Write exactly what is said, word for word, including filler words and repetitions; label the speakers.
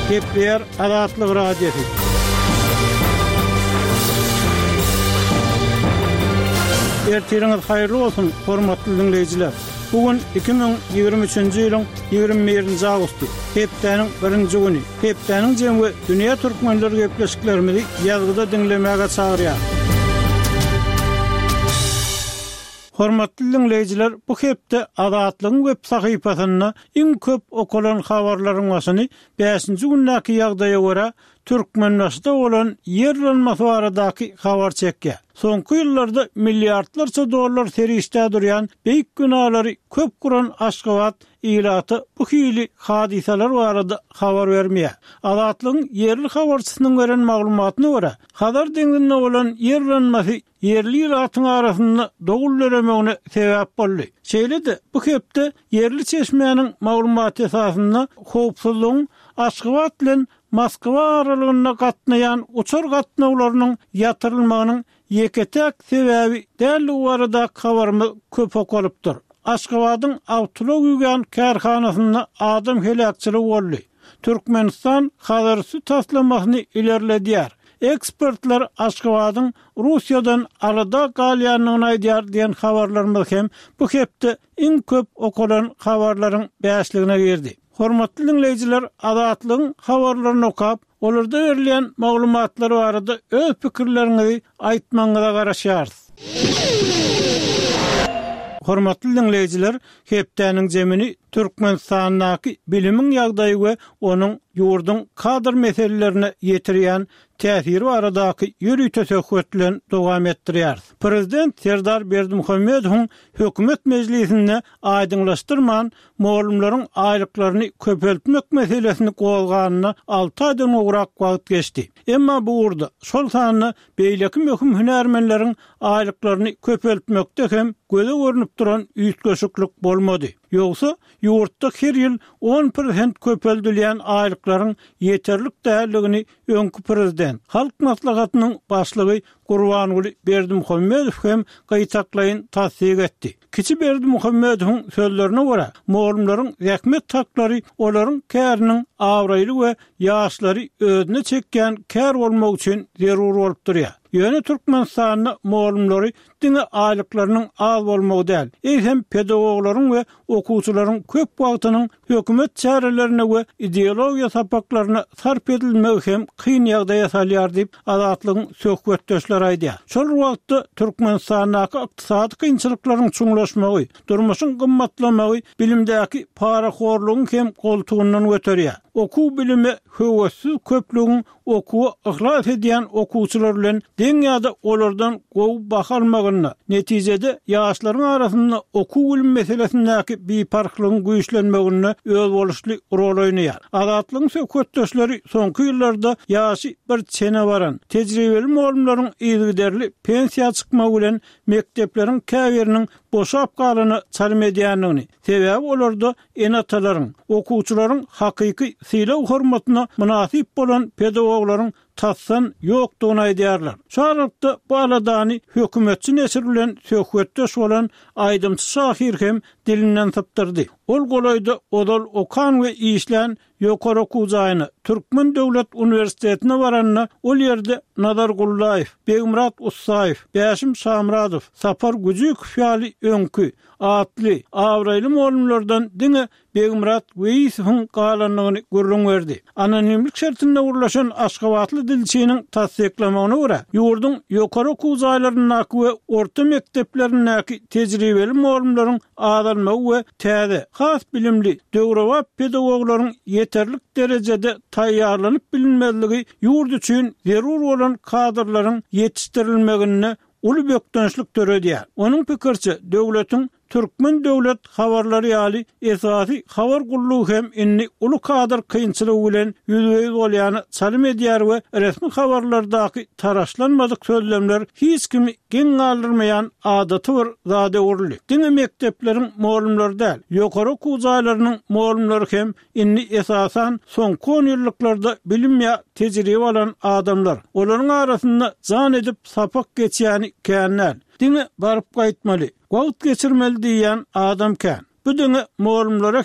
Speaker 1: Gepler Azatlyk radiosu. Ertiriniz hayırlı olsun, hormatly dinleyijiler. Bugün iki bin ýygrimi üçinji ýylyň ýygrimi birinji agusty. Hepdeniň birinji güni. Hepdeniň jemgy dünýä türkmenleri gepleşiklerimizi ýazgyda dinlemäge çagyrýar. Hormatly dinleyijiler, bu hepde Azatlygyň web sahypasyna iň köp okulan habarlaryň başyny beşinji günnäki ýagdaýa görä Türkmenistanda olan ýerlenmesi baradaky habar çekýär. Soňky ýyllarda milliardlarça dollar serişde durýan beýik günalary köp guran Aşgabat ýylaty bu hili hadiseler barada habar bermeýär. Azatlygyň ýerli habarçysynyň beren maglumatyna görä, Hazar deňizinde olan ýerlenmesi ýerli ýylatyň arasynda dogullaramagyna sebäp boldy. Şeýle-de bu hepde ýerli çeşmeýäniň maglumaty esasynda howpsuzlygyň Aşgabat bilen Moskwa aralygyna gatnaýan uçur gatnawlarynyň ýatyrylmagynyň ýeketek sebäbi däl barada habarmy köp okulypdyr. Aşgabatyň awtolog ýügen kärhanasynda adam helakçylygy boldy. Türkmenistan habarsy taslamasyny ilerledýär. Ekspertler Aşgabatyň Russiýadan arada galýanyny aýdýar diýen habarlarmy hem bu hepde iň köp okulan habarlaryň beşligine girdi. Hormatly dinleyijiler, Azatlygyň habarlaryny okap, olarda berilýän maglumatlary barada öz pikirleriňizi aýtmaňyza garaşýarys. Hormatly dinleyijiler, hepdeniň jemini Türkmenistandaky bilimiň ýagdaýy we onuň ýurdun kadr meselelerine ýetirýän täsiri baradaky ýürüýt töhfetlen dowam etdirýär. Prezident Serdar Berdimuhammedowyň hökümet mejlisinde aýdyňlaşdyrman muallimlaryň aýlyklaryny köpeltmek meselesini gowalganyna alty aýdan ograk wagt geçdi. Emma bu urda şol sanyny beýleki möhüm hünärmenleriň aýlyklaryny köpeltmekde hem göze görünüp duran üýtgeşiklik bolmady. Ýogsa ýurtda her ýyl on prosent köpeldilýän aýlyklaryň ýeterlik däligini öňkü prezident Halk Maslahatynyň başlygy Gurbanuly Berdimuhammedow hem gaýtaklaýyn tasdik etdi. Kiçi Berdimuhammedowyň sözlerine görä, muallimlaryň rähmet taklary olaryň käriniň awraýly we ýaşlary özüne çekýän kär bolmak üçin zerur bolup durýar. Ýöne Türkmenistanyň muallimlary diňe aýlyklarynyň az bolmagy däl, hem pedagoglaryň we okuwçylaryň köp wagtynyň hökümet çärelerine we ideologiýa sapaklaryna sarp edilmegi hem kyn ýagdaýa salýar diýip Azatlygyň söhbetdeşleri aýdýar. Şol wagtda Türkmenistanyň ykdysady kynçylyklaryň çuňlaşmagy, durmuşyň gymmatlamagy, bilimdäki paraxorlugyň hem goltugundan göterýär. Okuw bilimi höwessiz köplügiň okuw ihlas edýän okuwçylar bilen dünýäde olardan gowy bahalmagyny, netijede ýaşlaryň arasynda okuw bilim meselesindäki biparklygyň güýçlenmegine öz boluşly rol oýnaýar. Azatlygyň söhbetdeşleri soňky ýyllarda ýaşy bir çene baran, tejribeli muallimlaryň ýygyderli pensiýa çykmagy bilen mektepleriň käbiriniň boşap galyny çalym edýändigini, sebäbi olarda enatalaryň, okuwçylaryň hakyky sylaw hormatyna münasip bolan pedagoglaryň tassan ýokdugyny aýdýarlar. Şu arada bu aladany hökümetçi nesir bilen söhbetdeş bolan aýdymçy şahir hem dilinden saptyrdy. Ol golaýda odal okan we işlän ýokary okuw jaýyny Türkmen Döwlet Uniwersitetine baranyna ol ýerde Nazar Gullaýew, Begimrat Ussaýew, Bäşim Şamradow, Sapar Güjük fiýaly öňkü atly awraýly muallimlerden diňe Begimrat Weýsowyň galanyny görüň berdi. Anonimlik şertinde urlaşan Aşgabatly dilçiniň tasdiklamagyna görä, ýurdun ýokary okuw jaýlaryndaky we orta mekdeplerindäki tejribeli muallimlaryň azalmagy we täze, has bilimli, döwrewap pedagoglaryň ýeterlik derejede taýýarlanyp bilinmezligi ýurt üçin zerur bolan kadrlaryň ýetişdirilmegine uly bökdönçlik töredýär. Onuň pikirçe, döwletiň Türkmen döwlet habarlary ýaly esasy habar gullugy hem inni uly kadr kynçylygy bilen ýüzüňiz bolýany çalym edýär we resmi habarlardaky taraşlanmadyk sözlemler hiç kimi geň galdyrmaýan adaty bir zada urly. Diňe mektepleriň muallimleri däl, ýokary okuw jaýlarynyň muallimleri hem inni esasan soňky on ýyllarda bilim ýa tejribe alan adamlar. Olaryň arasynda jan edip sapak geçýäni känler. Diňe baryp gaýtmaly, wagt geçirmeli diýen adam kän. Bu diňe muallimlere